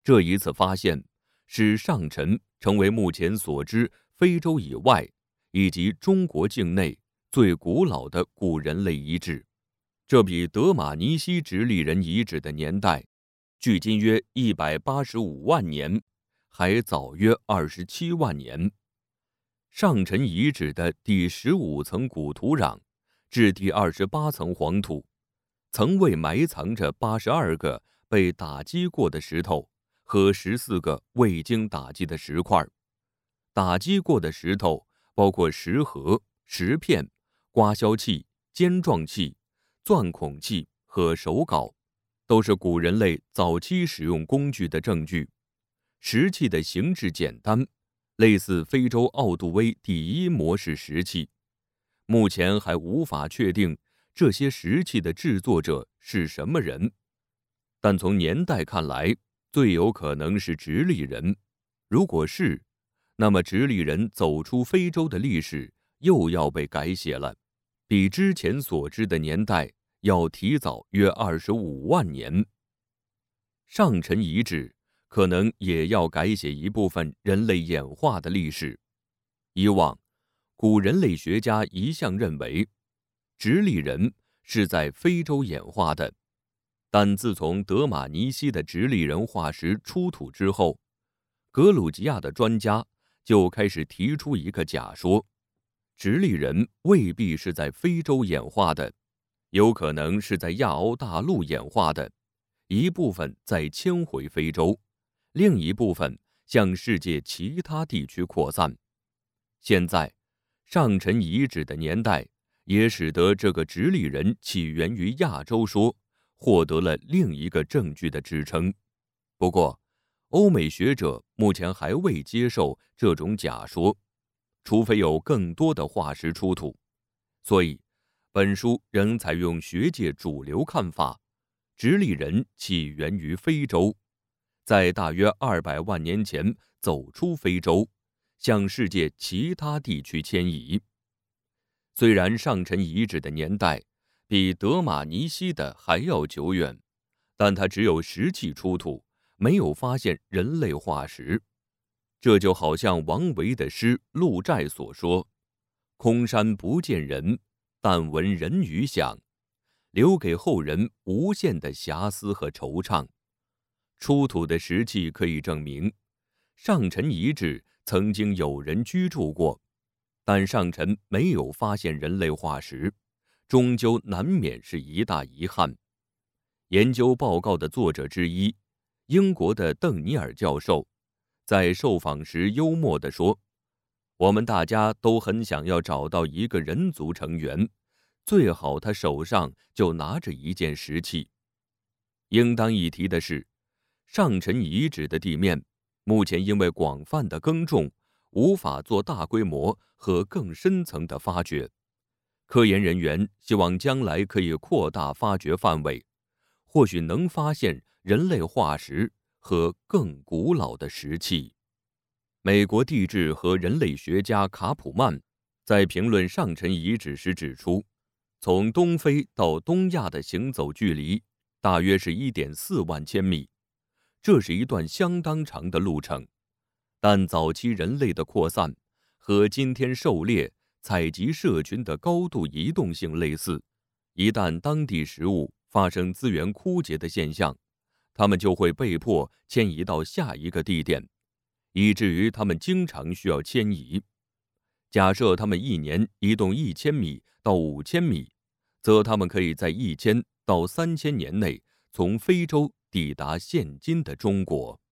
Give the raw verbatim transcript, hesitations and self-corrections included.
这一次发现使上陈成为目前所知非洲以外以及中国境内最古老的古人类遗址。这比德玛尼西直立人遗址的年代，距今约一百八十五万年，还早约二十七万年。上陈遗址的第十五层古土壤至第二十八层黄土，层位埋藏着八十二个被打击过的石头和十四个未经打击的石块。打击过的石头包括石盒、石片、刮削器、尖状器、钻孔器和手镐，都是古人类早期使用工具的证据。石器的形制简单，类似非洲奥杜威第一模式石器。目前还无法确定这些石器的制作者是什么人，但从年代看来，最有可能是直立人。如果是，那么直立人走出非洲的历史又要被改写了，比之前所知的年代要提早约二十五万年。上陈遗址可能也要改写一部分人类演化的历史。以往，古人类学家一向认为，直立人是在非洲演化的，但自从德玛尼西的直立人化石出土之后，格鲁吉亚的专家就开始提出一个假说：直立人未必是在非洲演化的，有可能是在亚欧大陆演化的，一部分再迁回非洲，另一部分向世界其他地区扩散。现在，上陈遗址的年代也使得这个直立人起源于亚洲说获得了另一个证据的支撑。不过，欧美学者目前还未接受这种假说，除非有更多的化石出土。所以，本书仍采用学界主流看法，直立人起源于非洲，在大约二百万年前走出非洲，向世界其他地区迁移。虽然上陈遗址的年代比德玛尼西的还要久远，但它只有石器出土，没有发现人类化石。这就好像王维的诗《鹿柴》所说：空山不见人，但闻人语响，留给后人无限的遐思和惆怅。出土的石器可以证明，上陈遗址曾经有人居住过，但上陈没有发现人类化石，终究难免是一大遗憾。研究报告的作者之一，英国的邓尼尔教授，在受访时幽默地说：我们大家都很想要找到一个人族成员，最好他手上就拿着一件石器。应当一提的是，上陈遗址的地面目前因为广泛的耕种，无法做大规模和更深层的发掘。科研人员希望将来可以扩大发掘范围，或许能发现人类化石和更古老的石器。美国地质和人类学家卡普曼在评论上陈遗址时指出，从东非到东亚的行走距离大约是 一点四万千米，这是一段相当长的路程。但早期人类的扩散和今天狩猎、采集社群的高度移动性类似，一旦当地食物发生资源枯竭的现象，他们就会被迫迁移到下一个地点，以至于他们经常需要迁移。假设他们一年移动一千米到五千米，则他们可以在一千到三千年内从非洲抵达现今的中国。